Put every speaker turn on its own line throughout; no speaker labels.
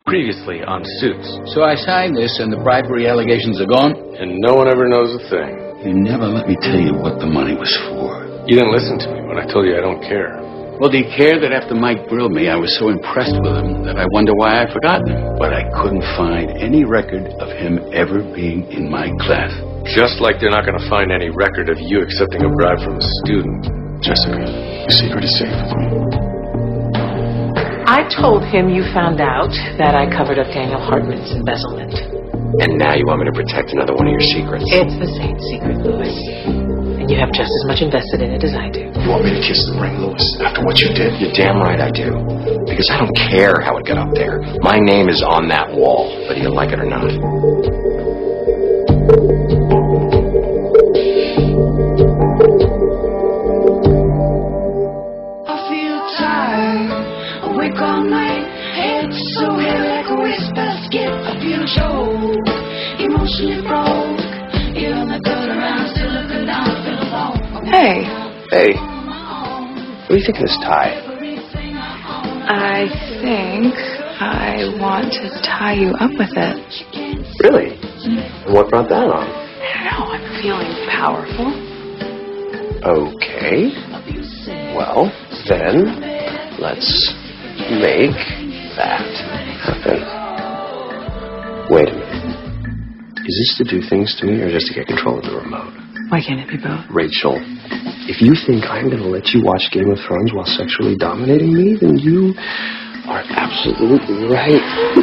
Previously on Suits.
So I signed this and the bribery allegations are gone?
And no one ever knows a thing.
You never let me tell you what the money was for.
You didn't listen to me when I told you I don't care.
Well, do you care that after Mike grilled me, I was so impressed with him that I wonder why I'd forgotten him? But I couldn't find any record of him ever being in my class.
Just like they're not going to find any record of you accepting a bribe from a student.
Jessica, your secret is safe with me.
I told him you found out that I covered up Daniel Hartman's embezzlement.
And now you want me to protect another one of your secrets?
It's the same secret, Louis. And you have just as much invested in it as I do.
You want me to kiss the ring, Louis, after what you did?
You're damn right I do. Because I don't care how it got up there. My name is on that wall, whether you like it or not.
All night, head so heavy like a wastebasket. I feel so emotionally broke. You're on the good around, still looking down, feel alone.
Hey.
Hey. What do you think of this tie?
I think I want to tie you up with it.
Really? And what brought that on?
I don't know, I'm feeling powerful.
Okay. Well, then, let's make that happen. Wait a minute. Is this to do things to me or just to get control of the remote?
Why can't it be both?
Rachel, if you think I'm going to let you watch Game of Thrones while sexually dominating me, then you are absolutely right.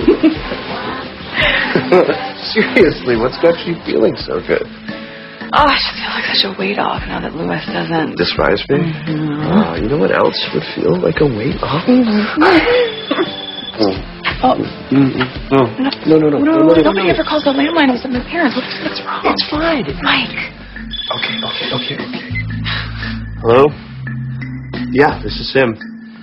Seriously, what's got you feeling so good?
Oh, I just feel like such a weight off now that Louis doesn't.
Despise me?
Mm-hmm.
You know what else would feel like a weight off? No.
Nobody ever calls the landline with my parents. What's wrong?
It's fine.
Mike.
Okay. Hello? Yeah, this is Sim.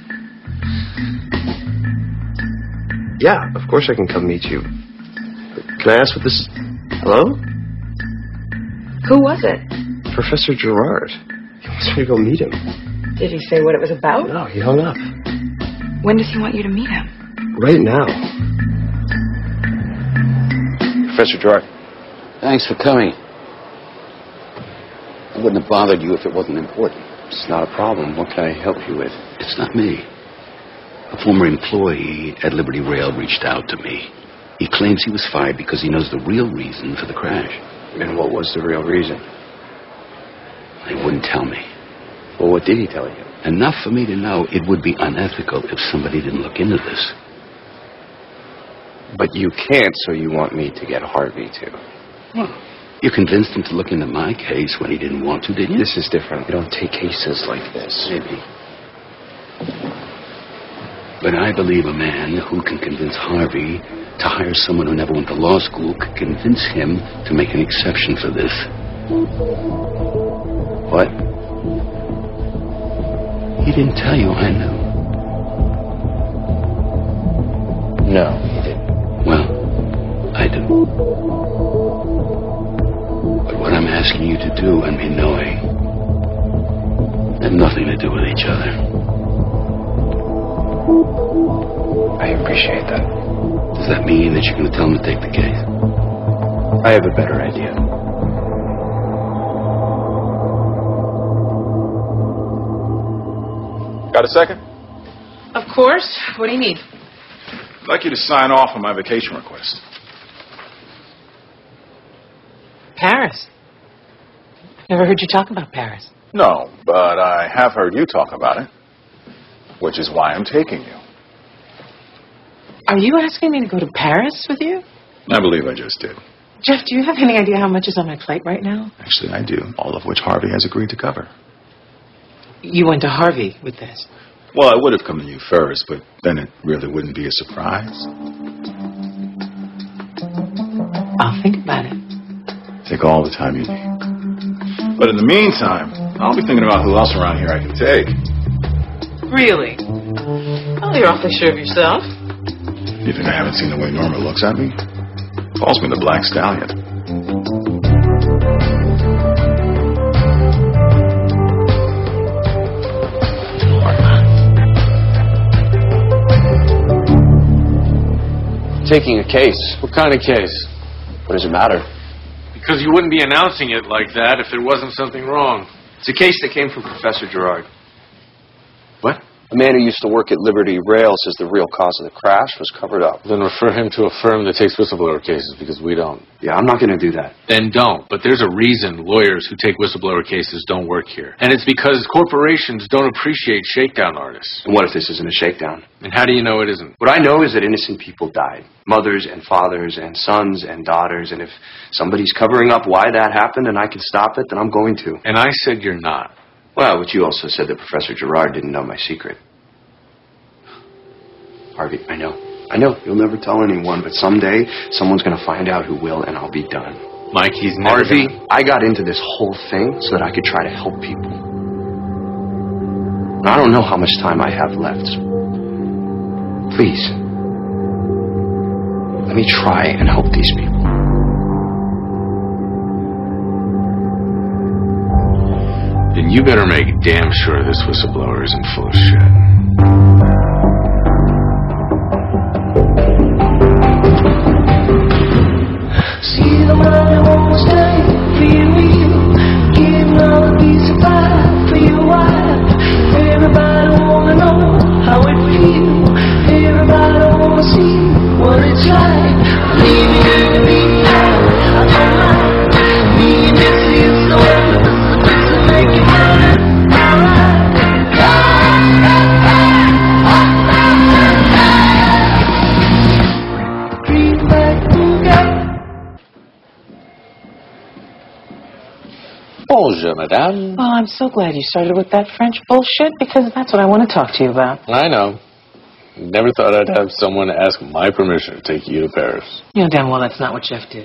Yeah, of course I can come meet you. Can I ask what this... Hello?
Who was it?
Professor Gerard. He wants me to go meet him.
Did he say what it was about?
No, he hung up.
When does he want you to meet him?
Right now. Professor Gerard.
Thanks for coming. I wouldn't have bothered you if it wasn't important.
It's not a problem. What can I help you with?
It's not me. A former employee at Liberty Rail reached out to me. He claims he was fired because he knows the real reason for the crash.
And what was the real reason?
He wouldn't tell me.
Well, what did he tell you?
Enough for me to know it would be unethical if somebody didn't look into this.
But you can't, so you want me to get Harvey to.
Well, you convinced him to look into my case when he didn't want to, didn't you?
This is different. We don't take cases like this.
Maybe. But I believe a man who can convince Harvey to hire someone who never went to law school could convince him to make an exception for this.
What?
He didn't tell you I knew.
No, he didn't.
Well, I do. But what I'm asking you to do and me knowing have nothing to do with each other.
I appreciate that.
Does that mean that you're going to tell him to take the case?
I have a better idea.
Got a second?
Of course. What do you need?
I'd like you to sign off on my vacation request.
Paris. Never heard you talk about Paris.
No, but I have heard you talk about it, which is why I'm taking you.
Are you asking me to go to Paris with you?
I believe I just did.
Jeff, do you have any idea how much is on my plate right now?
Actually, I do, all of which Harvey has agreed to cover.
You went to Harvey with this.
Well, I would have come to you first, but then it really wouldn't be a surprise.
I'll think about it.
Take all the time you need. But in the meantime, I'll be thinking about who else around here I can take.
Really? Oh, you're awfully sure of yourself.
You think I haven't seen the way Norma looks at me? Calls me the Black Stallion.
taking a case.
What kind of case?
What does it matter?
Because you wouldn't be announcing it like that if there wasn't something wrong.
It's a case that came from Professor Gerard.
What?
A man who used to work at Liberty Rail says the real cause of the crash was covered up.
Then refer him to a firm that takes whistleblower cases, because we don't.
Yeah, I'm not going to do that.
Then don't. But there's a reason lawyers who take whistleblower cases don't work here. And it's because corporations don't appreciate shakedown artists.
And what if this isn't a shakedown?
And how do you know it isn't?
What I know is that innocent people died. Mothers and fathers and sons and daughters. And if somebody's covering up why that happened and I can stop it, then I'm going to.
And I said you're not.
Well, but you also said that Professor Gerard didn't know my secret. Harvey, I know. You'll never tell anyone, but someday someone's going to find out who will, and I'll be done.
Mike, he's never
Harvey, I got into this whole thing so that I could try to help people. And I don't know how much time I have left. So please, let me try and help these people.
Then you better make damn sure this whistleblower isn't full of shit.
See the money won't stay for you. Give all a piece of pie for your wife. Everybody wanna know how it feels. Everybody wanna see what it's like. Leave me in the beat out. I don't mind. Me and Jesse is so endless. To make it better.
Bonjour, madame.
Oh, I'm so glad you started with that French bullshit, because that's what I want to talk to you about.
I know. Never thought I'd have someone ask my permission to take you to Paris.
You know damn well that's not what Jeff did.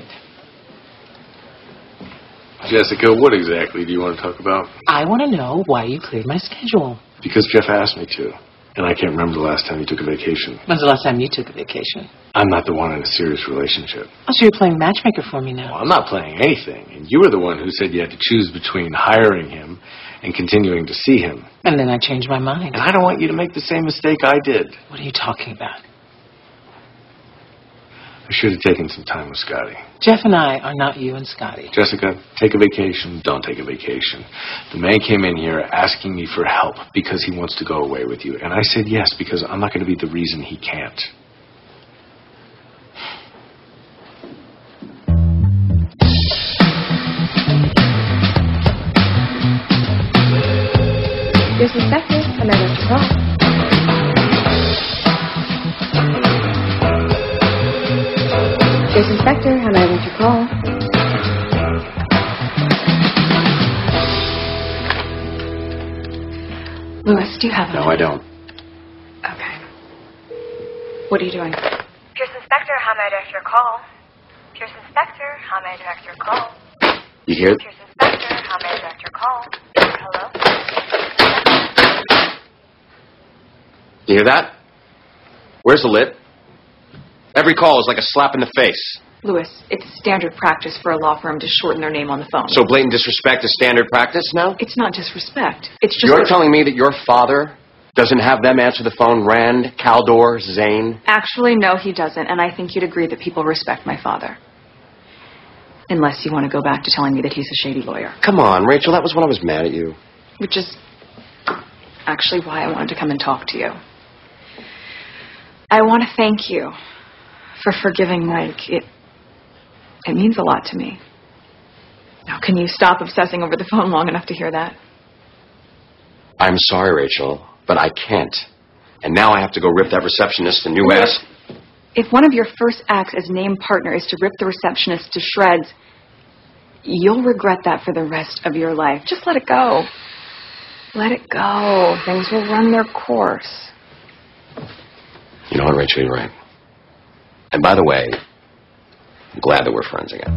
Jessica, what exactly do you want to talk about?
I want to know why you cleared my schedule.
Because Jeff asked me to. And I can't remember the last time you took a vacation.
When's the last time you took a vacation?
I'm not the one in a serious relationship.
Oh, so you're playing matchmaker for me now.
Well, I'm not playing anything. And you were the one who said you had to choose between hiring him and continuing to see him.
And then I changed my mind.
And I don't want you to make the same mistake I did.
What are you talking about?
I should have taken some time with Scotty.
Jeff and I are not you and Scotty.
Jessica, take a vacation, don't take a vacation. The man came in here asking me for help because he wants to go away with you. And I said yes, because I'm not going to be the reason he can't.
Here's the second, and I left your call. Here's Inspector, how may I direct your call? Louis, do you have
No, I don't.
Okay. What are you doing?
Pierce Inspector, how may I direct your call? Pierce Inspector, how may I direct your call?
You hear it?
Pierce Inspector, how may I direct your call? Hello?
You hear that? Where's the lid? Every call is like a slap in the face.
Louis, it's standard practice for a law firm to shorten their name on the phone.
So blatant disrespect is standard practice now?
It's not disrespect. It's just...
You're telling me that your father doesn't have them answer the phone, Rand, Caldor, Zane?
Actually, no, he doesn't, and I think you'd agree that people respect my father. Unless you want to go back to telling me that he's a shady lawyer.
Come on, Rachel, that was when I was mad at you.
Which is actually why I wanted to come and talk to you. I want to thank you for forgiving Mike. It means a lot to me. Now, can you stop obsessing over the phone long enough to hear that?
I'm sorry, Rachel, but I can't. And now I have to go rip that receptionist a new ass.
If one of your first acts as named partner is to rip the receptionist to shreds, you'll regret that for the rest of your life. Just let it go. Let it go. Things will run their course.
You know what, Rachel, you're right. And by the way, I'm glad that we're friends again.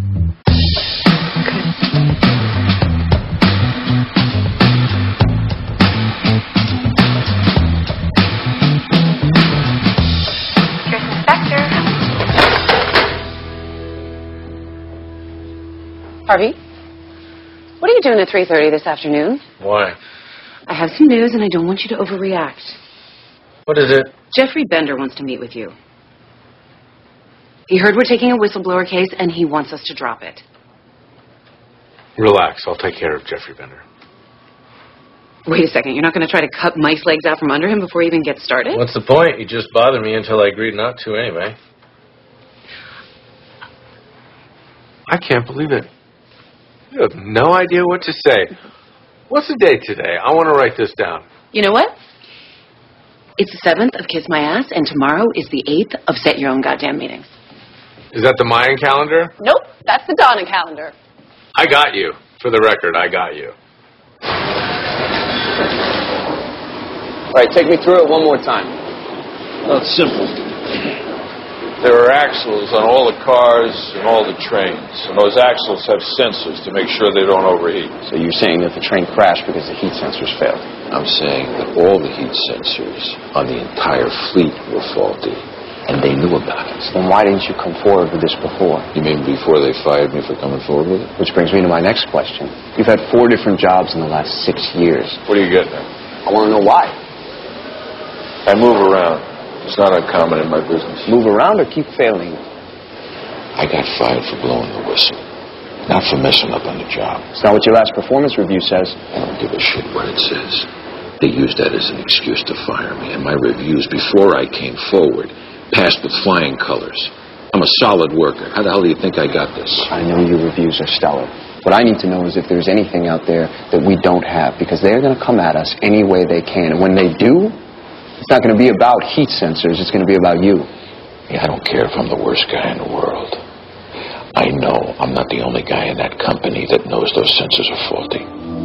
Pierce Inspector.
Harvey, what are you doing at 3:30 this afternoon?
Why?
I have some news and I don't want you to overreact.
What is it?
Jeffrey Bender wants to meet with you. He heard we're taking a whistleblower case, and he wants us to drop it.
Relax. I'll take care of Jeffrey Bender.
Wait a second. You're not going to try to cut Mike's legs out from under him before he even gets started?
What's the point? You just bothered me until I agreed not to anyway. I can't believe it. You have no idea what to say. What's the date today? I want to write this down.
You know what? It's the 7th of Kiss My Ass, and tomorrow is the 8th of Set Your Own Goddamn Meetings.
Is that the Mayan calendar?
Nope, that's the Donna calendar.
I got you. For the record, I got you.
All right, take me through it one more time.
Well, it's simple. There are axles on all the cars and all the trains, and those axles have sensors to make sure they don't overheat.
So you're saying that the train crashed because the heat sensors failed?
I'm saying that all the heat sensors on the entire fleet were faulty, and they knew about it.
Then why didn't you come forward with this before?
You mean before they fired me for coming forward with it?
Which brings me to my next question. You've had 4 different jobs in the last 6 years.
What are you getting at?
I want to know why.
I move around. It's not uncommon in my business.
Move around or keep failing?
I got fired for blowing the whistle, not for messing up on the job.
It's not what your last performance review says.
I don't give a shit what it says. They used that as an excuse to fire me, and my reviews before I came forward passed with flying colors. I'm a solid worker. How the hell do you think I got this?
I know your reviews are stellar. What I need to know is if there's anything out there that we don't have, because they're going to come at us any way they can. And when they do, it's not going to be about heat sensors. It's going to be about you.
Yeah, I don't care if I'm the worst guy in the world. I know I'm not the only guy in that company that knows those sensors are faulty.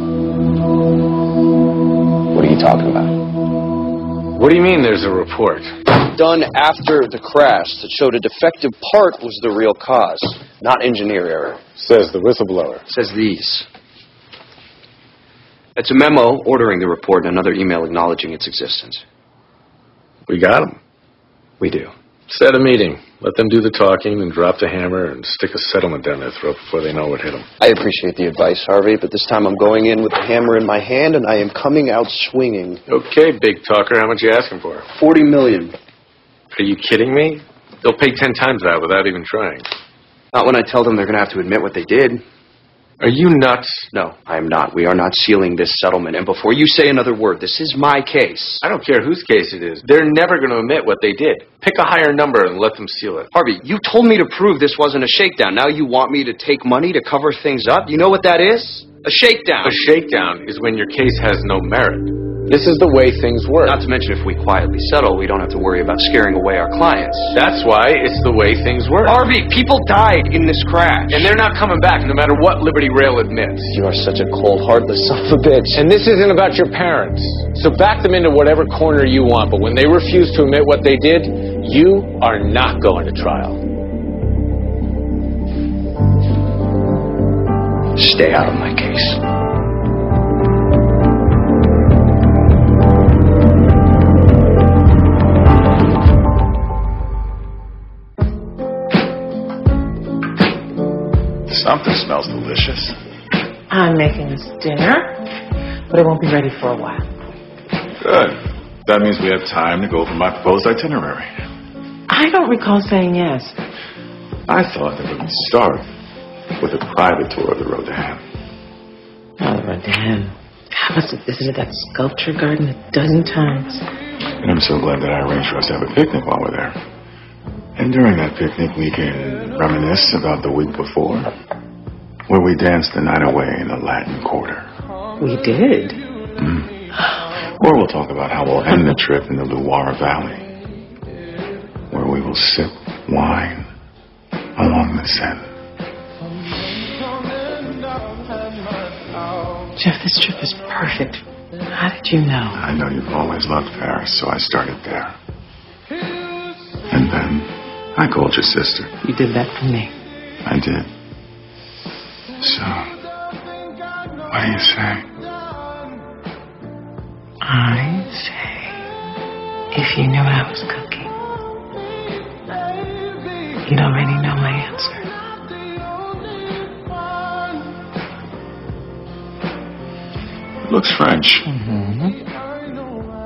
What are you talking about?
What do you mean there's a report?
Done after the crash that showed a defective part was the real cause, not engineer error.
Says the whistleblower.
Says these. It's a memo ordering the report and another email acknowledging its existence.
We got him.
We do.
Set a meeting. Let them do the talking and drop the hammer and stick a settlement down their throat before they know what hit them.
I appreciate the advice, Harvey, but this time I'm going in with the hammer in my hand and I am coming out swinging.
Okay, big talker. How much you asking for?
$40 million.
Are you kidding me? They'll pay 10 times that without even trying.
Not when I tell them they're going to have to admit what they did.
Are you nuts?
No, I am not. We are not sealing this settlement. And before you say another word, this is my case.
I don't care whose case it is. They're never going to admit what they did. Pick a higher number and let them seal it.
Harvey, you told me to prove this wasn't a shakedown. Now you want me to take money to cover things up? You know what that is? A shakedown.
A shakedown is when your case has no merit.
This is the way things work.
Not to mention if we quietly settle, we don't have to worry about scaring away our clients.
That's why it's the way things work.
Harvey, people died in this crash.
And they're not coming back no matter what Liberty Rail admits.
You are such a cold, heartless son of a bitch.
And this isn't about your parents. So back them into whatever corner you want. But when they refuse to admit what they did, you are not going to trial.
Stay out of my case.
Something smells delicious.
I'm making us dinner, but it won't be ready for a while.
Good. That means we have time to go over my proposed itinerary.
I don't recall saying yes.
I thought that we would start with a private tour of the Road to Ham.
Oh, the Road to Ham. I must have visited that sculpture garden 12 times.
And I'm so glad that I arranged for us to have a picnic while we're there. And during that picnic, we can reminisce about the week before, where we danced the night away in the Latin Quarter.
We did.
Or we'll talk about how we'll end the trip in the Loire Valley, where we will sip wine along the Seine.
Jeff, this trip is perfect. How did you know?
I know you've always loved Paris, so I started there. And then I called your sister.
You did that for me.
I did. So, what do you say?
I say, if you knew I was cooking, you'd already know my answer.
Looks French.
Mm-hmm.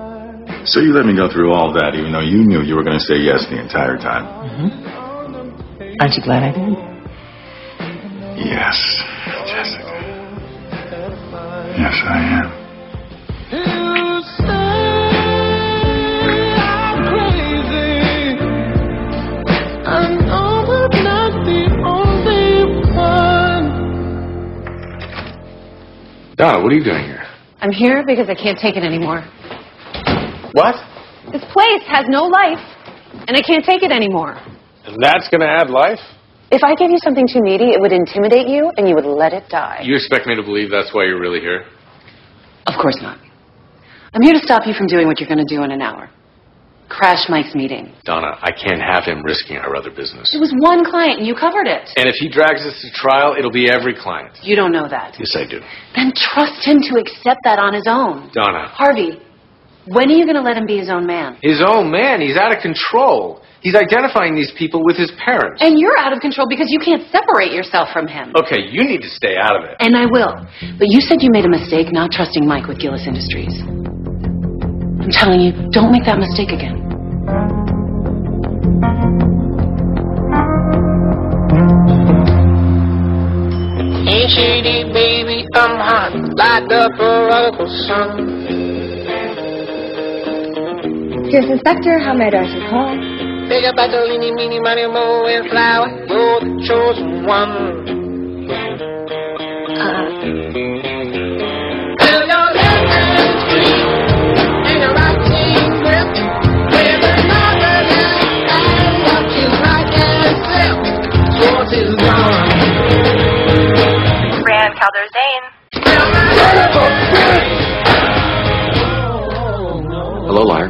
So you let me go through all that even though you knew you were going to say yes the entire time.
Mm-hmm. Aren't you glad I did?
Yes, Jessica. Yes, I am.
You say I'm crazy. I know I'm not the only one.
Donna, what are you doing here?
I'm here because I can't take it anymore.
What?
This place has no life, and I can't take it anymore.
And that's going to add life?
If I gave you something too needy, it would intimidate you, and you would let it die.
You expect me to believe that's why you're really here?
Of course not. I'm here to stop you from doing what you're going to do in an hour. Crash Mike's meeting.
Donna, I can't have him risking our other business.
It was one client, and you covered it.
And if he drags us to trial, it'll be every client.
You don't know that.
Yes, I do.
Then trust him to accept that on his own.
Donna.
Harvey, when are you going to let him be his own man?
His own man? He's out of control. He's identifying these people with his parents.
And you're out of control because you can't separate yourself from him.
Okay, you need to stay out of it.
And I will. But you said you made a mistake not trusting Mike with Gillis Industries. I'm telling you, don't make that mistake again.
Hey, shady baby, I'm hot, like the prodigal son.
Pearson Spector, how may I direct your call?
Big up the leany, meeny, money, mo, and flower. You're the chosen one. Feel your left hand free, and your right hand grip. With another left hand, up you right and slip. Yours is gone.
Rand Calder Zane.
Hello, liar.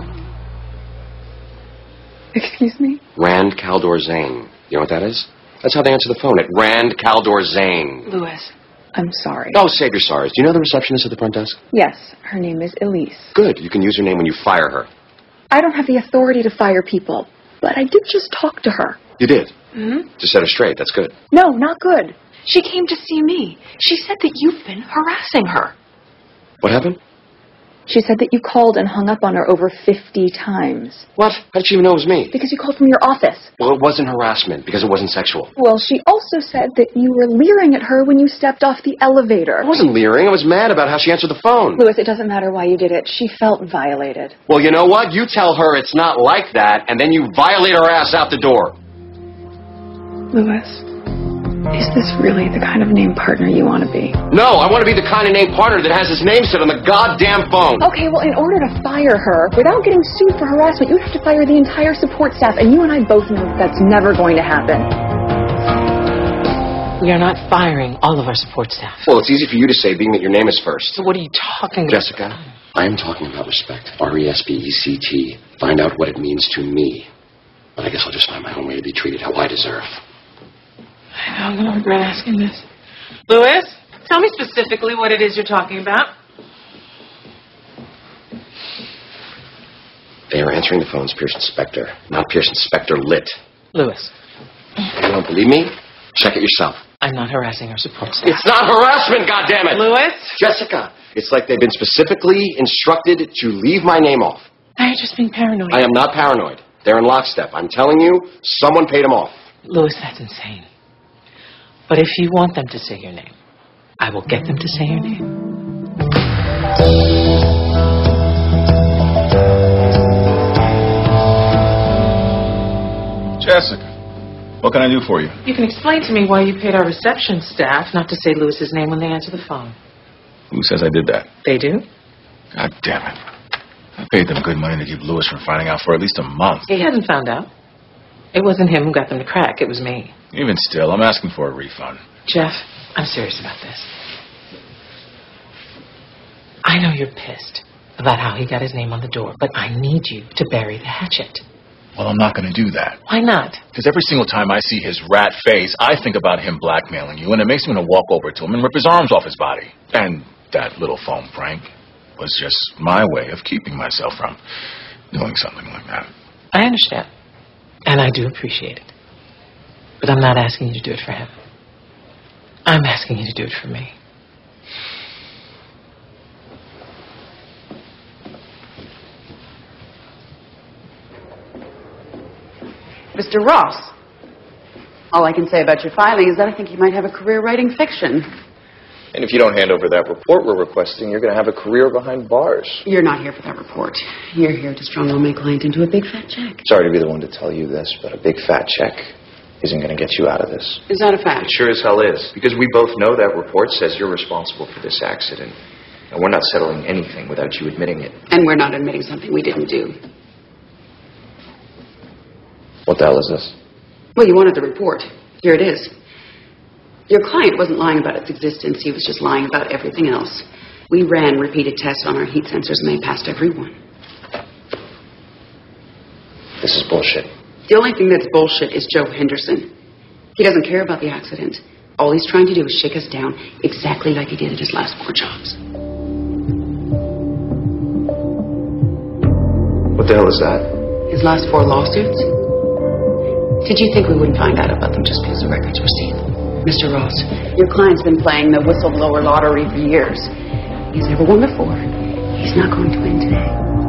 Excuse me?
Rand Caldor Zane. You know what that is? That's how they answer the phone, at Rand Caldor Zane.
Louis, I'm sorry.
Oh, save your sorries. Do you know the receptionist at the front desk?
Yes, her name is Elise.
Good. You can use her name when you fire her.
I don't have the authority to fire people, but I did just talk to her.
You did?
Hmm?
To set her straight. That's good.
No, not good. She came to see me. She said that you've been harassing her.
What happened?
She said that you called and hung up on her over 50 times.
What? How did she even know it was me?
Because you called from your office.
Well, it wasn't harassment because it wasn't sexual.
Well, she also said that you were leering at her when you stepped off the elevator.
I wasn't leering. I was mad about how she answered the phone.
Louis, it doesn't matter why you did it. She felt violated.
Well, you know what? You tell her it's not like that, and then you violate her ass out the door.
Louis, is this really the kind of name partner you want to be?
No, I want to be the kind of name partner that has his name set on the goddamn phone.
Okay, well, in order to fire her, without getting sued for harassment, you'd have to fire the entire support staff, and you and I both know that's never going to happen.
We are not firing all of our support staff.
Well, it's easy for you to say, being that your name is first.
So what are you talking about?
Jessica, I am talking about respect. R-E-S-P-E-C-T. Find out what it means to me. But I guess I'll just find my own way to be treated how I deserve.
I know, I'm going to regret asking this. Louis, tell me specifically what it is you're talking about.
They are answering the phones, Pearson Spector, not Pearson Spector Lit.
Louis.
You don't believe me? Check it yourself.
I'm not harassing our support staff.
It's not harassment, goddammit!
Louis?
Jessica, it's like they've been specifically instructed to leave my name off.
You're just being paranoid.
I am not paranoid. They're in lockstep. I'm telling you, someone paid them off.
Louis, that's insane. But if you want them to say your name, I will get them to say your name.
Jessica, what can I do for you?
You can explain to me why you paid our reception staff not to say Louis's name when they answer the phone.
Who says I did that?
They do?
God damn it. I paid them good money to keep Louis from finding out for at least a month.
He hasn't found out. It wasn't him who got them to crack. It was me.
Even still, I'm asking for a refund.
Jeff, I'm serious about this. I know you're pissed about how he got his name on the door, but I need you to bury the hatchet.
Well, I'm not going to do that.
Why not?
Because every single time I see his rat face, I think about him blackmailing you, and it makes me want to walk over to him and rip his arms off his body. And that little phone prank was just my way of keeping myself from doing something like that.
I understand. And I do appreciate it. But I'm not asking you to do it for him. I'm asking you to do it for me.
Mr. Ross. All I can say about your filing is that I think you might have a career writing fiction.
And if you don't hand over that report we're requesting, you're going to have a career behind bars.
You're not here for that report. You're here to strong-arm my client into a big fat check.
Sorry to be the one to tell you this, but a big fat check isn't going to get you out of this.
Is that a fact?
It sure as hell is. Because we both know that report says you're responsible for this accident. And we're not settling anything without you admitting it.
And we're not admitting something we didn't do.
What the hell is this?
Well, you wanted the report. Here it is. Your client wasn't lying about its existence. He was just lying about everything else. We ran repeated tests on our heat sensors and they passed every one.
This is bullshit.
The only thing that's bullshit is Joe Henderson. He doesn't care about the accident. All he's trying to do is shake us down exactly like he did at his last 4 jobs.
What the hell is that?
His last 4 lawsuits? Did you think we wouldn't find out about them just because the records were seen? Mr. Ross, your client's been playing the whistleblower lottery for years. He's never won before. He's not going to win today.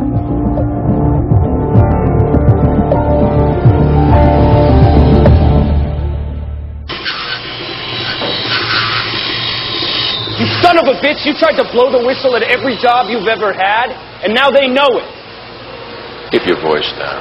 You son of a bitch, you tried to blow the whistle at every job you've ever had, and now they know it.
Keep your voice down.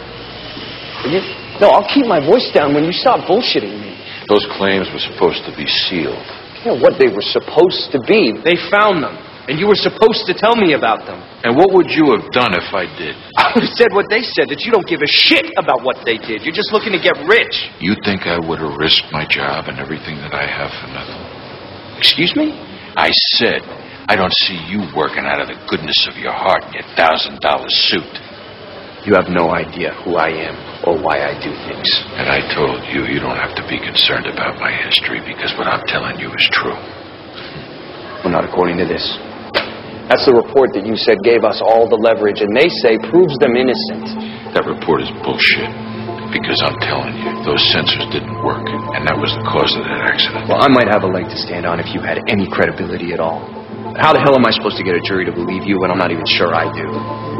No, I'll keep my voice down when you stop bullshitting me.
Those claims were supposed to be sealed.
Yeah, what they were supposed to be. They found them, and you were supposed to tell me about them.
And what would you have done if I did?
I would have said what they said, that you don't give a shit about what they did. You're just looking to get rich.
You think I would have risked my job and everything that I have for nothing?
Excuse me?
I said, I don't see you working out of the goodness of your heart in your $1,000 suit.
You have no idea who I am or why I do things.
And I told you, you don't have to be concerned about my history because what I'm telling you is true.
Well, not according to this. That's the report that you said gave us all the leverage, and they say proves them innocent.
That report is bullshit. Because I'm telling you, those sensors didn't work, and that was the cause of that accident.
Well, I might have a leg to stand on if you had any credibility at all. How the hell am I supposed to get a jury to believe you when I'm not even sure I do?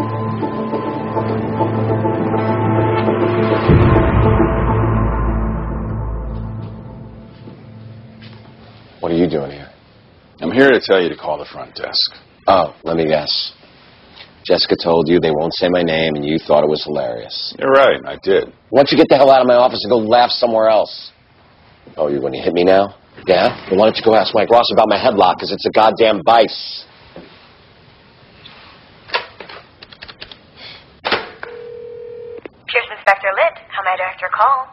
What are you doing here?
I'm here to tell you to call the front desk.
Oh, let me guess. Jessica told you they won't say my name, and you thought it was hilarious.
You're right, I did.
Why don't you get the hell out of my office and go laugh somewhere else? Oh, you're going to hit me now? Yeah? Well, why don't you go ask Mike Ross about my headlock, because it's a goddamn vice.
Pierce Inspector Litt, how may I direct your call?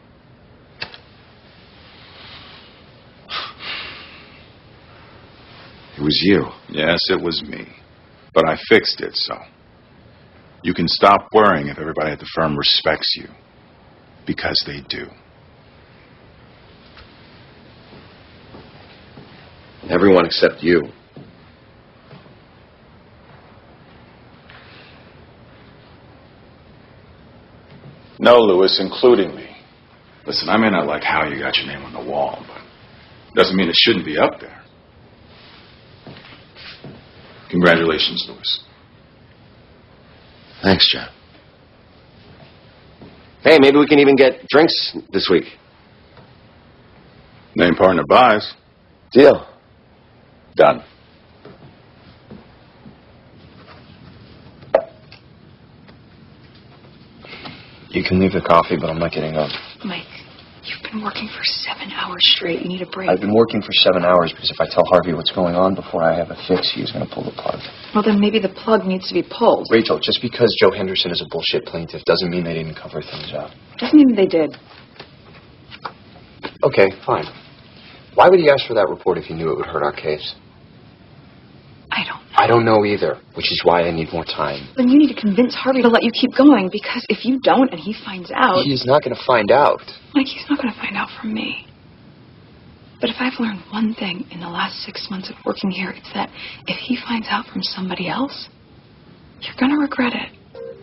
It was you. Yes, it was me. But I fixed it, so you can stop worrying if everybody at the firm respects you. Because they do.
Everyone except you.
No, Lewis, including me. Listen, I may not like how you got your name on the wall, but it doesn't mean it shouldn't be up there. Congratulations, Lewis.
Thanks, John. Hey, maybe we can even get drinks this week.
Name partner buys.
Deal.
Done.
You can leave the coffee, but I'm not getting up.
Mike, you've been working for 7 hours straight. You need a break.
I've been working for 7 hours because if I tell Harvey what's going on before I have a fix, he's going to pull the plug.
Well, then maybe the plug needs to be pulled.
Rachel, just because Joe Henderson is a bullshit plaintiff doesn't mean they didn't cover things up.
Doesn't mean they did.
Okay, fine. Why would he ask for that report if he knew it would hurt our case?
I don't know.
I don't know either, which is why I need more time.
Then you need to convince Harvey to let you keep going, because if you don't and he finds out...
He is not going to find out.
Mike, he's not going to find out from me. But if I've learned one thing in the last 6 months of working here, it's that if he finds out from somebody else, you're going to regret it.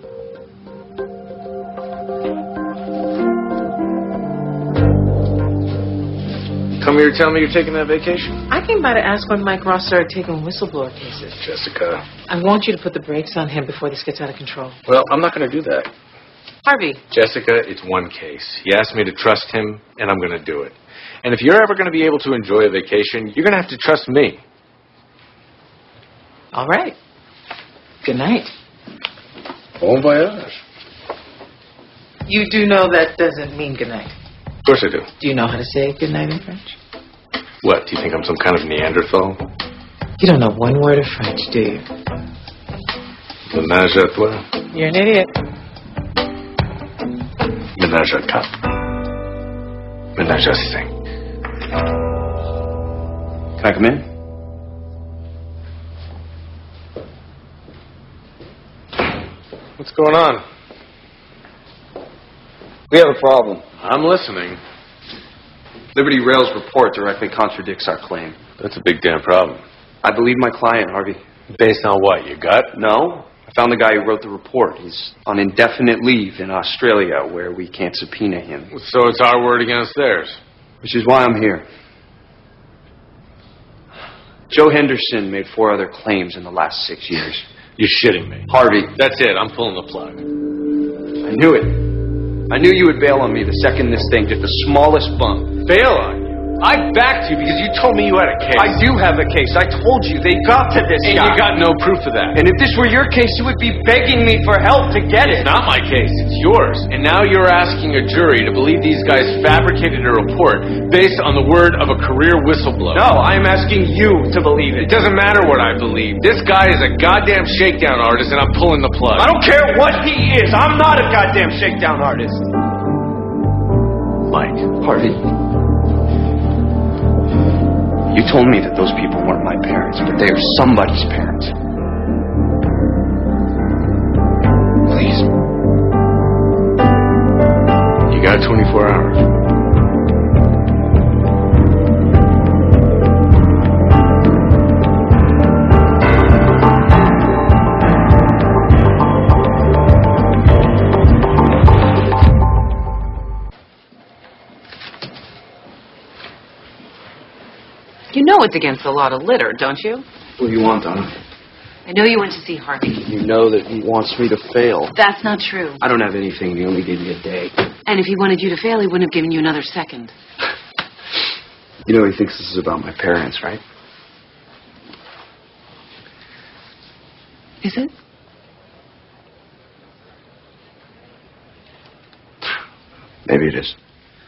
Come here to tell me you're taking that vacation?
I came by to ask when Mike Ross started taking whistleblower cases.
Jessica.
I want you to put the brakes on him before this gets out of control.
Well, I'm not going to do that.
Harvey.
Jessica, it's one case. He asked me to trust him, and I'm going to do it. And if you're ever going to be able to enjoy a vacation, you're going to have to trust me.
All right. Good night.
Bon voyage.
You do know that doesn't mean good night.
Of course I do.
Do you know how to say good night in French?
What, do you think I'm some kind of Neanderthal?
You don't know one word of French, do you?
Ménage à toi.
You're an idiot.
Ménage à quatre. Ménage à cinq.
Can I come in?
What's going on?
We have a problem.
I'm listening.
Liberty Rail's report directly contradicts our claim.
That's a big damn problem.
I believe my client, Harvey.
Based on what, you got?
No. I found the guy who wrote the report. He's on indefinite leave in Australia, where we can't subpoena him.
So it's our word against theirs.
Which is why I'm here. Joe Henderson made 4 other claims in the last 6 years.
You're shitting me.
Harvey.
That's it. I'm pulling the plug.
I knew it. I knew you would bail on me the second this thing did the smallest bump.
Bail on you? I backed you because you told me you had a case.
I do have a case. I told you. They got to this
and
guy.
And you got no proof of that.
And if this were your case, you would be begging me for help to get it.
It's not my case. It's yours. And now you're asking a jury to believe these guys fabricated a report based on the word of a career whistleblower.
No, I'm asking you to believe it.
It doesn't matter what I believe. This guy is a goddamn shakedown artist, and I'm pulling the plug.
I don't care what he is. I'm not a goddamn shakedown artist.
Mike.
Harvey. You told me that those people weren't my parents, but they are somebody's parents. Please.
You got 24 hours.
You know it's against the law to litter, don't you?
What do you want, Donna?
I know you went to see Harvey.
You know that he wants me to fail.
That's not true.
I don't have anything. He only gave me a day.
And if he wanted you to fail, he wouldn't have given you another second.
You know he thinks this is about my parents, right?
Is it?
Maybe it is.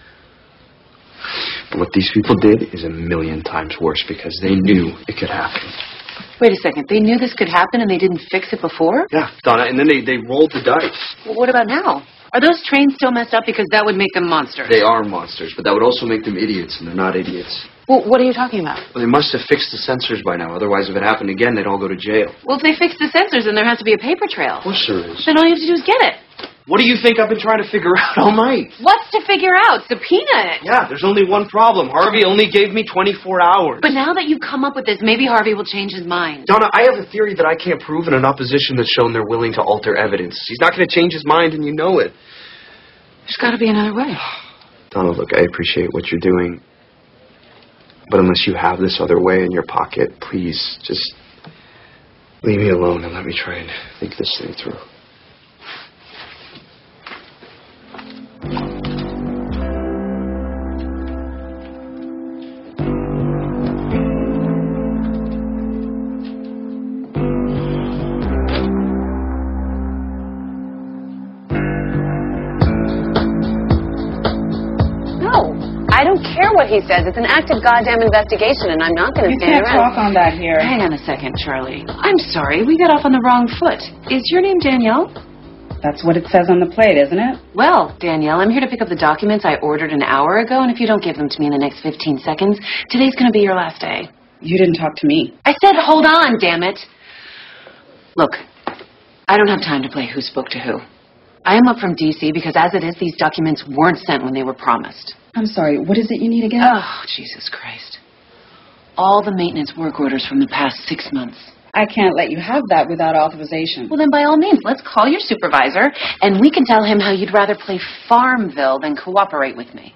But what these people did is a million times worse because they knew it could happen.
Wait a second. They knew this could happen and they didn't fix it before?
Yeah, Donna, and then they rolled the dice.
Well, what about now? Are those trains still messed up? Because that would make them monsters.
They are monsters, but that would also make them idiots, and they're not idiots.
Well, what are you talking about?
Well, they must have fixed the sensors by now. Otherwise, if it happened again, they'd all go to jail.
Well, if they fix the sensors, then there has to be a paper trail.
Of course there is.
Then all you have to do is get it.
What do you think I've been trying to figure out all night?
What's to figure out? Subpoena it.
Yeah, there's only one problem. Harvey only gave me 24 hours.
But now that you've come up with this, maybe Harvey will change his mind.
Donna, I have a theory that I can't prove in an opposition that's shown they're willing to alter evidence. He's not going to change his mind, and you know it.
There's got to be another way.
Donna, look, I appreciate what you're doing. But unless you have this other way in your pocket, please, just leave me alone and let me try and think this thing through.
I don't care what he says. It's an active goddamn investigation, and I'm not going to stand around.
You can't talk on that here.
Hang on a second, Charlie. I'm sorry. We got off on the wrong foot. Is your name Danielle?
That's what it says on the plate, isn't it?
Well, Danielle, I'm here to pick up the documents I ordered an hour ago, and if you don't give them to me in the next 15 seconds, today's going to be your last day.
You didn't talk to me.
I said hold on, damn it. Look, I don't have time to play who spoke to who. I am up from D.C. because as it is, these documents weren't sent when they were promised.
I'm sorry, what is it you need again?
Oh, Jesus Christ. All the maintenance work orders from the past 6 months.
I can't let you have that without authorization.
Well, then by all means, let's call your supervisor, and we can tell him how you'd rather play Farmville than cooperate with me.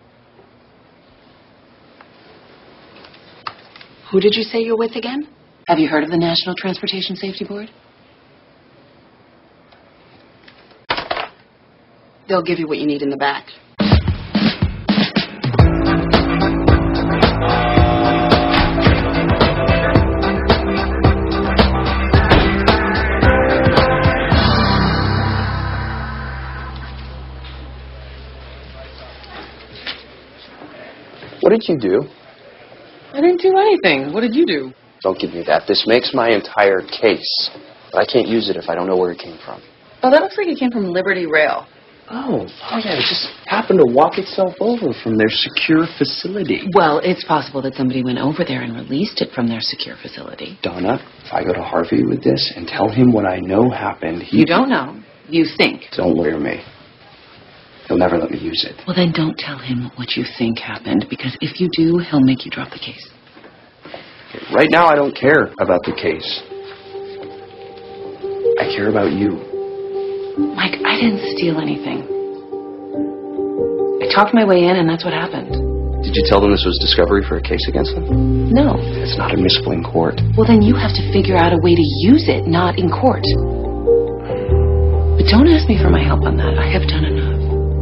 Who did you say you're with again? Have you heard of the National Transportation Safety Board? They'll give you what you need in the back.
What did you do?
I didn't do anything. What did you do?
Don't give me that. This makes my entire case. But I can't use it if I don't know where it came from.
Oh, that looks like it came from Liberty Rail.
Oh, yeah, it just happened to walk itself over from their secure facility.
Well, it's possible that somebody went over there and released it from their secure facility.
Donna, if I go to Harvey with this and tell him what I know happened,
You don't know. You think.
Don't lawyer me. He'll never let me use it.
Well, then don't tell him what you think happened, because if you do, he'll make you drop the case.
Right now, I don't care about the case. I care about you.
Mike, I didn't steal anything. I talked my way in, and that's what happened.
Did you tell them this was discovery for a case against them?
No.
It's not admissible in court.
Well, then you have to figure out a way to use it, not in court. But don't ask me for my help on that. I have done enough.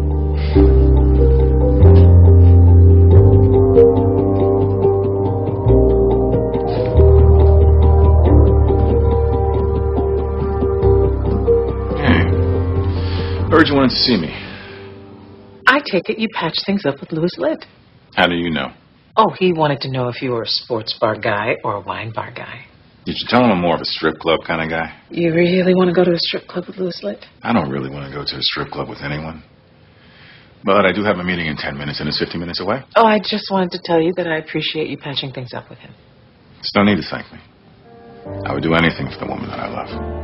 Heard you wanted to see me.
I take it you patched things up with Louis Litt.
How do you know?
Oh, he wanted to know if you were a sports bar guy or a wine bar guy.
Did you tell him I'm more of a strip club kind of guy?
You really want to go to a strip club with Louis Litt?
I don't really want to go to a strip club with anyone. But I do have a meeting in 10 minutes, and it's 50 minutes away.
Oh, I just wanted to tell you that I appreciate you patching things up with him.
There's no need to thank me. I would do anything for the woman that I love.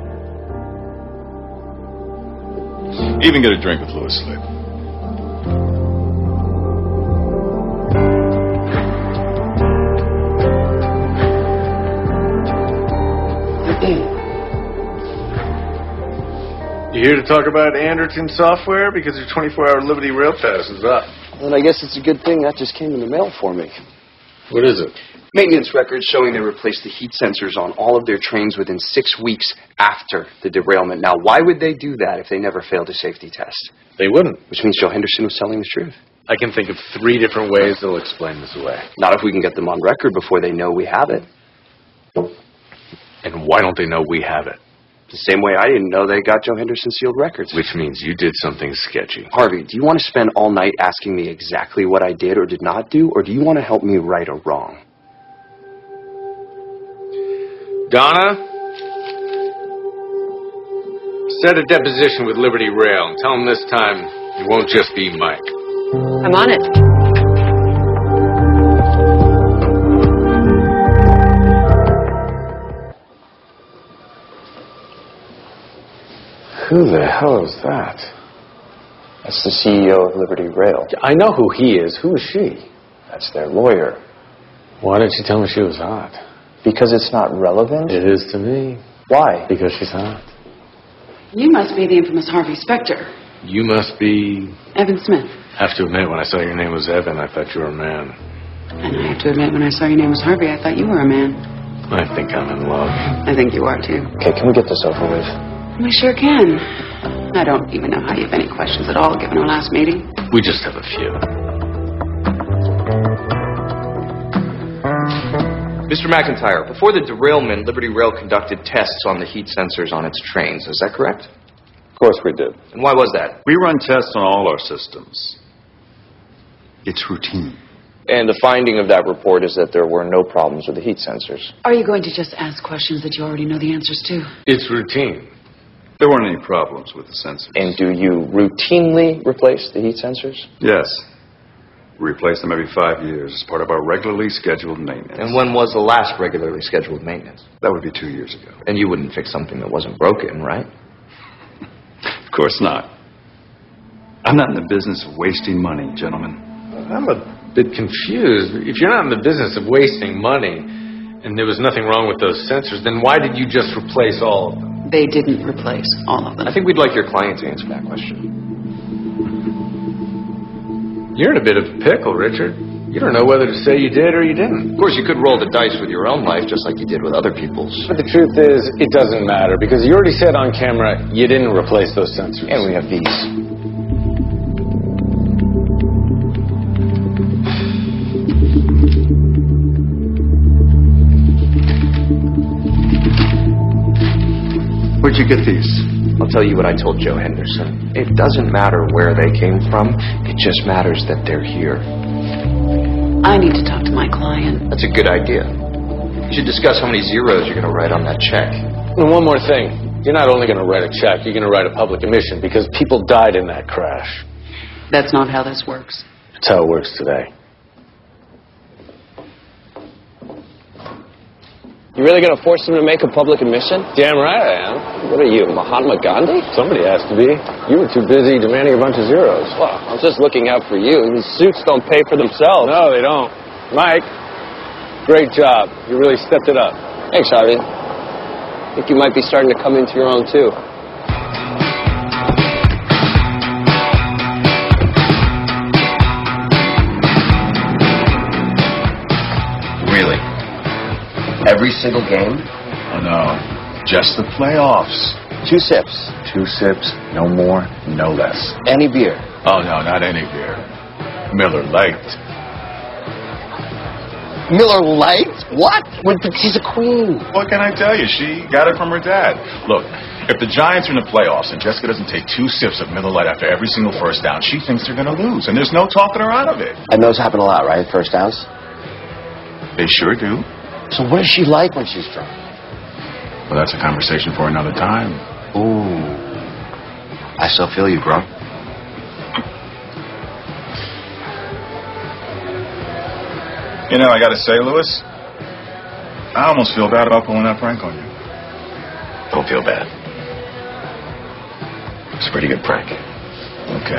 Even get a drink with Louis Litt.
You here to talk about Anderton Software? Because your 24-hour Liberty Rail Pass is up.
And I guess it's a good thing that just came in the mail for me.
What is it?
Maintenance records showing they replaced the heat sensors on all of their trains within 6 weeks after the derailment. Now, why would they do that if they never failed a safety test?
They wouldn't.
Which means Joe Henderson was telling the truth.
I can think of 3 different ways they'll explain this away.
Not if we can get them on record before they know we have it.
And why don't they know we have it?
The same way I didn't know they got Joe Henderson sealed records.
Which means you did something sketchy.
Harvey, do you want to spend all night asking me exactly what I did or did not do, or do you want to help me right a wrong?
Donna, set a deposition with Liberty Rail and tell them this time it won't just be Mike.
I'm on it.
Who the hell is that?
That's the CEO of Liberty Rail.
I know who he is. Who is she?
That's their lawyer.
Why didn't you tell me she was hot?
Because it's not relevant?
It is to me.
Why?
Because she's hot.
You must be the infamous Harvey Specter.
You must be...
Evan Smith.
I have to admit, when I saw your name was Evan, I thought you were a man.
And I have to admit, when I saw your name was Harvey, I thought you were a man.
I think I'm in love.
I think you are, too.
Okay, can we get this over with?
We sure can. I don't even know how you have any questions at all, given our last meeting.
We just have a few.
Mr. McIntyre, before the derailment, Liberty Rail conducted tests on the heat sensors on its trains. Is that correct?
Of course we did.
And why was that?
We run tests on all our systems. It's routine.
And the finding of that report is that there were no problems with the heat sensors.
Are you going to just ask questions that you already know the answers to?
It's routine.
There weren't any problems with the sensors.
And do you routinely replace the heat sensors?
Yes. We replace them every 5 years as part of our regularly scheduled maintenance.
And when was the last regularly scheduled maintenance?
That would be 2 years ago.
And you wouldn't fix something that wasn't broken, right?
Of course not. I'm not in the business of wasting money, gentlemen.
I'm a bit confused. If you're not in the business of wasting money, and there was nothing wrong with those sensors, then why did you just replace all of them?
They didn't replace all of them.
I think we'd like your client to answer that question.
You're in a bit of a pickle, Richard. You don't know whether to say you did or you didn't.
Of course, you could roll the dice with your own life just like you did with other people's.
But the truth is, it doesn't matter, because you already said on camera you didn't replace those sensors.
And we have these.
Where'd you get these?
I'll tell you what I told Joe Henderson. It doesn't matter where they came from. It just matters that they're here.
I need to talk to my client.
That's a good idea. You should discuss how many zeros you're going to write on that check.
And one more thing. You're not only going to write a check, you're going to write a public admission because people died in that crash.
That's not how this works.
That's how it works today.
You really going to force him to make a public admission? Damn right I am. What are you, Mahatma Gandhi?
Somebody has to be. You were too busy demanding a bunch of zeros.
Well, I was just looking out for you. These suits don't pay for themselves.
No, they don't. Mike, great job. You really stepped it up.
Thanks, Harvey. I think you might be starting to come into your own, too.
Really? Every single game?
Oh, no. Just the playoffs.
2 sips.
2 sips, no more, no less.
Any beer.
Oh, no, not any beer. Miller Lite.
Miller Lite? What? She's a queen.
What can I tell you? She got it from her dad. Look, if the Giants are in the playoffs and Jessica doesn't take 2 sips of Miller Lite after every single first down, she thinks they're going to lose, and there's no talking her out of it.
And those happen a lot, right? First downs?
They sure do.
So what is she like when she's drunk?
Well, that's a conversation for another time.
Ooh. I still feel you, bro.
You know, I got to say, Lewis, I almost feel bad about pulling that prank on you.
Don't feel bad. It's a pretty good prank.
Okay.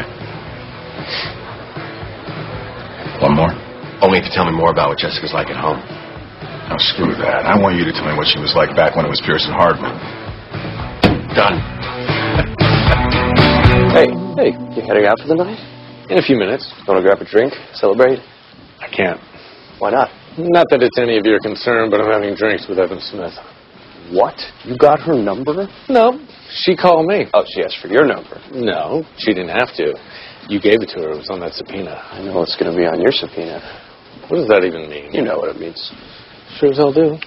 One more?
Only if you tell me more about what Jessica's like at home.
Now, screw that. I want you to tell me what she was like back when it was Pearson Hardman.
Done. Hey, you heading out for the night?
In a few minutes.
Want to grab a drink? Celebrate?
I can't.
Why not?
Not that it's any of your concern, but I'm having drinks with Evan Smith.
What? You got her number?
No, she called me.
Oh, she asked for your number.
No, she didn't have to. You gave it to her. It was on that subpoena.
I know it's going to be on your subpoena.
What does that even mean?
You know what it means.
Sure as hell do.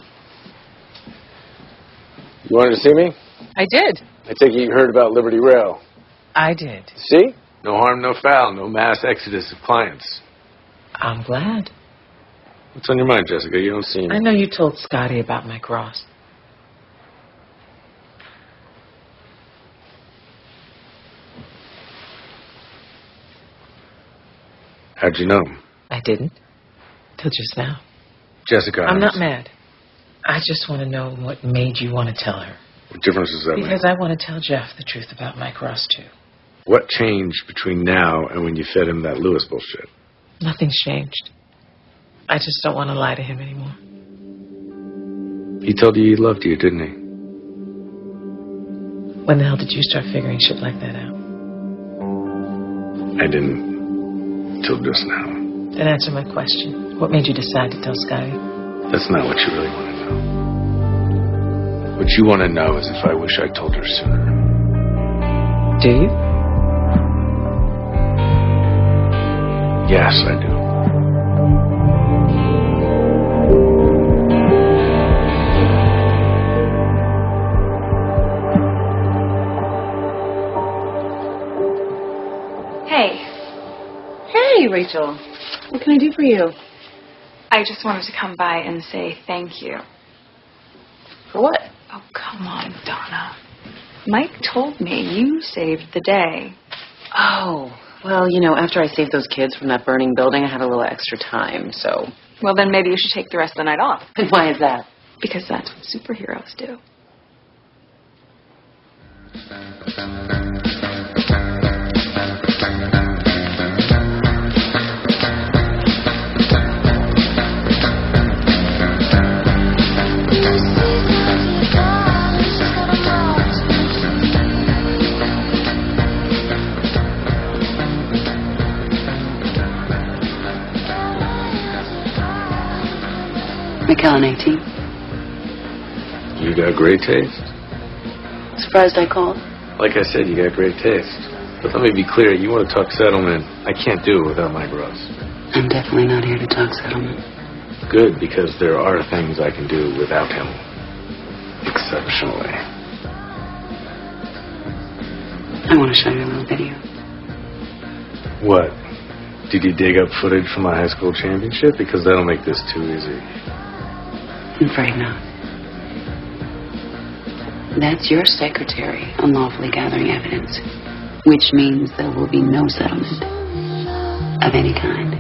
You wanted to see me?
I did.
I take it you heard about Liberty Rail.
I did.
See? No harm, no foul. No mass exodus of clients.
I'm glad.
What's on your mind, Jessica? You don't seem...
I know you told Scotty about Mike Ross.
How'd you know?
I didn't. Till just now.
Jessica,
I'm not mad. I just want to know what made you want to tell her.
What difference does that make?
Because I want to tell Jeff the truth about Mike Ross, too.
What changed between now and when you fed him that Lewis bullshit?
Nothing's changed. I just don't want to lie to him anymore.
He told you he loved you, didn't he?
When the hell did you start figuring shit like that out?
I didn't. Till just now.
Then answer my question. What made you decide to tell Scotty?
That's not what you really want to know. What you want to know is if I wish I told her sooner.
Do you?
Yes, I do.
Hey,
Hey, Rachel. What can I do for you?
I just wanted to come by and say thank you.
For what?
Oh, come on, Donna. Mike told me you saved the day.
Oh, well, you know, after I saved those kids from that burning building, I had a little extra time, so...
Well, then maybe you should take the rest of the night off.
And why is that?
Because that's what superheroes do.
McAllen 18.
You got great taste.
Surprised I called?
Like I said, you got great taste. But let me be clear, you want to talk settlement, I can't do it without Mike Ross.
I'm definitely not here to talk settlement.
Good, because there are things I can do without him. Exceptionally.
I want to show you a little video.
What? Did you dig up footage from my high school championship? Because that'll make this too easy.
I'm afraid not. That's your secretary unlawfully gathering evidence, which means there will be no settlement of any kind.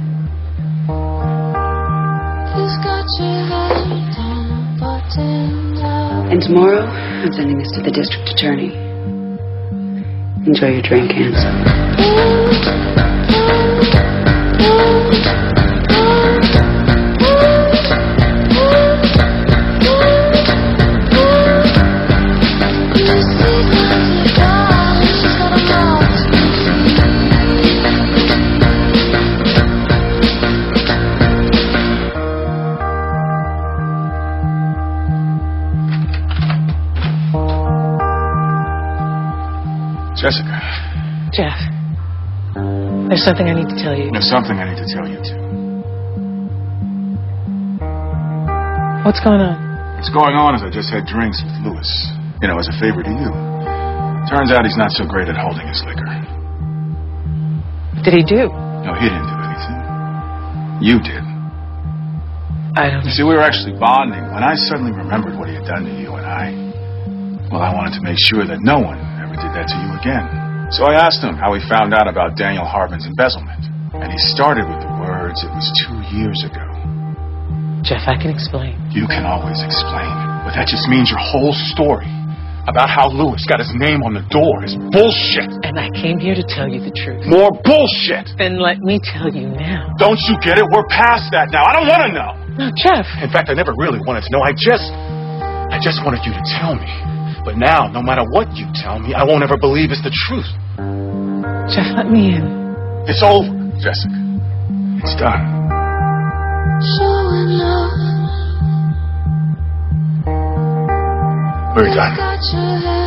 And tomorrow, I'm sending this to the district attorney. Enjoy your drink, Hans.
Jessica.
Jeff, there's something I need to tell you.
There's something I need to tell you, too.
What's going on?
What's going on is I just had drinks with Louis. You know, as a favor to you. Turns out he's not so great at holding his liquor.
What did he do?
No, he didn't do anything. You did.
I don't know.
You see, we were actually bonding when I suddenly remembered what he had done to you and I wanted to make sure that no one did that to you again. So I asked him how he found out about Daniel Harbin's embezzlement. And he started with the words, "It was 2 years ago."
Jeff, I can explain.
You can always explain. But that just means your whole story about how Louis got his name on the door is bullshit.
And I came here to tell you the truth.
More bullshit.
Then let me tell you now.
Don't you get it? We're past that now. I don't want to know.
No, Jeff.
In fact, I never really wanted to know. I just wanted you to tell me. But now, no matter what you tell me, I won't ever believe it's the truth.
Jeff, let me in.
It's over, Jessica. It's done. We're done.